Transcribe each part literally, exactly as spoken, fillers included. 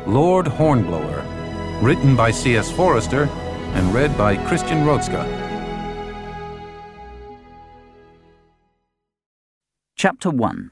Lord Hornblower, written by C S Forrester and read by Christian Rodska. Chapter one.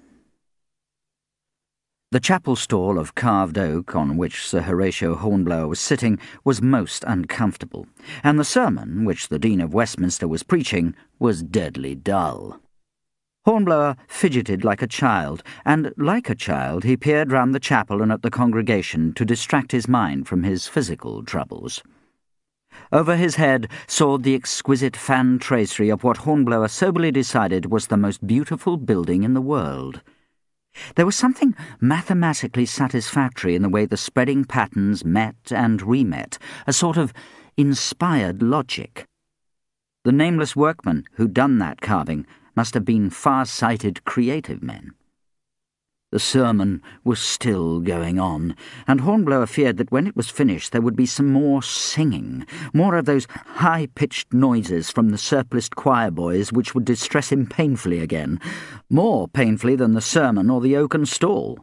The chapel stall of carved oak on which Sir Horatio Hornblower was sitting was most uncomfortable, and the sermon, which the Dean of Westminster was preaching, was deadly dull. Hornblower fidgeted like a child, and, like a child, he peered round the chapel and at the congregation to distract his mind from his physical troubles. Over his head soared the exquisite fan tracery of what Hornblower soberly decided was the most beautiful building in the world. There was something mathematically satisfactory in the way the spreading patterns met and remet, a sort of inspired logic. The nameless workmen who'd done that carving must have been far-sighted, creative men. The sermon was still going on, and Hornblower feared that when it was finished there would be some more singing, more of those high-pitched noises from the surpliced choir boys which would distress him painfully again, more painfully than the sermon or the oaken stall.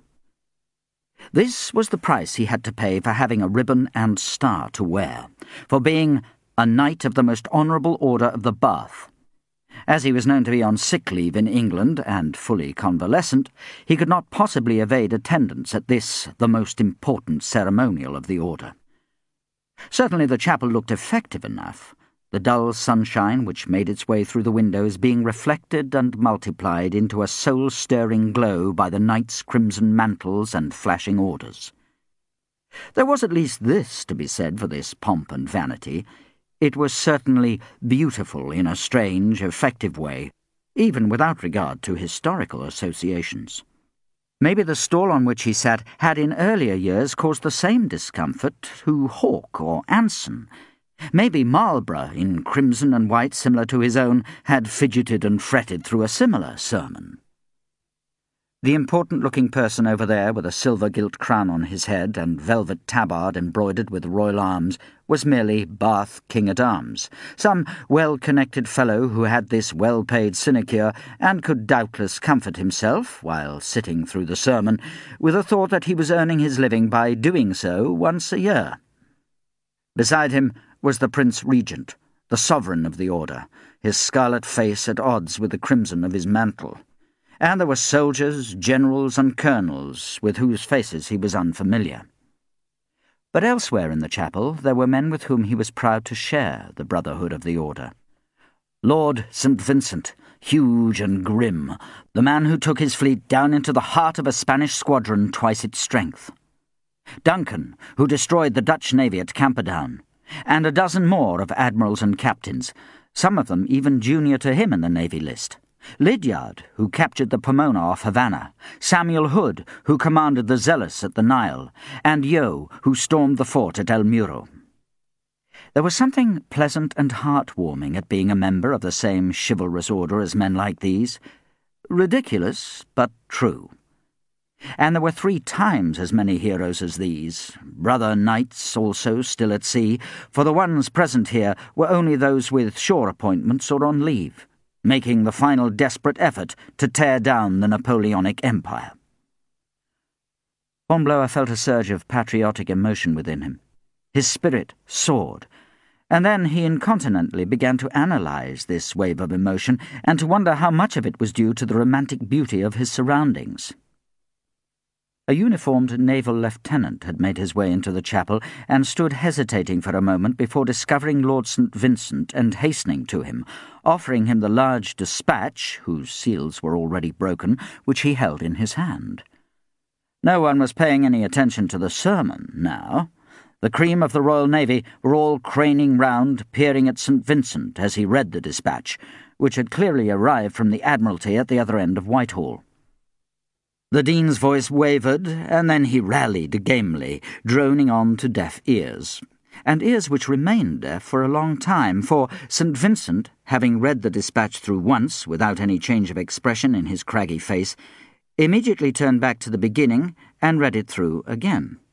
This was the price he had to pay for having a ribbon and star to wear, for being a Knight of the Most Honourable Order of the Bath. As he was known to be on sick leave in England and fully convalescent, he could not possibly evade attendance at this, the most important ceremonial of the order. Certainly the chapel looked effective enough, the dull sunshine which made its way through the windows being reflected and multiplied into a soul-stirring glow by the knights' crimson mantles and flashing orders. There was at least this to be said for this pomp and vanity. It was certainly beautiful in a strange, effective way, even without regard to historical associations. Maybe the stall on which he sat had in earlier years caused the same discomfort to Hawke or Anson. Maybe Marlborough, in crimson and white similar to his own, had fidgeted and fretted through a similar sermon. The important-looking person over there, with a silver-gilt crown on his head and velvet tabard embroidered with royal arms, was merely Bath King-at-Arms, some well-connected fellow who had this well-paid sinecure and could doubtless comfort himself, while sitting through the sermon, with the thought that he was earning his living by doing so once a year. Beside him was the Prince Regent, the sovereign of the order, his scarlet face at odds with the crimson of his mantle. And there were soldiers, generals, and colonels with whose faces he was unfamiliar. But elsewhere in the chapel there were men with whom he was proud to share the brotherhood of the order. Lord Saint Vincent, huge and grim, the man who took his fleet down into the heart of a Spanish squadron twice its strength. Duncan, who destroyed the Dutch navy at Camperdown, and a dozen more of admirals and captains, some of them even junior to him in the navy list. Lydiard, who captured the Pomona off Havana, Samuel Hood, who commanded the Zealous at the Nile, and Yeo, who stormed the fort at El Muro. There was something pleasant and heartwarming at being a member of the same chivalrous order as men like these. Ridiculous, but true. And there were three times as many heroes as these, brother knights also still at sea, for the ones present here were only those with shore appointments or on leave, making the final desperate effort to tear down the Napoleonic Empire. Hornblower felt a surge of patriotic emotion within him. His spirit soared, and then he incontinently began to analyze this wave of emotion and to wonder how much of it was due to the romantic beauty of his surroundings. A uniformed naval lieutenant had made his way into the chapel and stood hesitating for a moment before discovering Lord Saint Vincent and hastening to him, offering him the large dispatch, whose seals were already broken, which he held in his hand. No one was paying any attention to the sermon now. The cream of the Royal Navy were all craning round, peering at Saint Vincent as he read the dispatch, which had clearly arrived from the Admiralty at the other end of Whitehall. The Dean's voice wavered, and then he rallied gamely, droning on to deaf ears, and ears which remained deaf for a long time, for Saint Vincent, having read the dispatch through once without any change of expression in his craggy face, immediately turned back to the beginning and read it through again.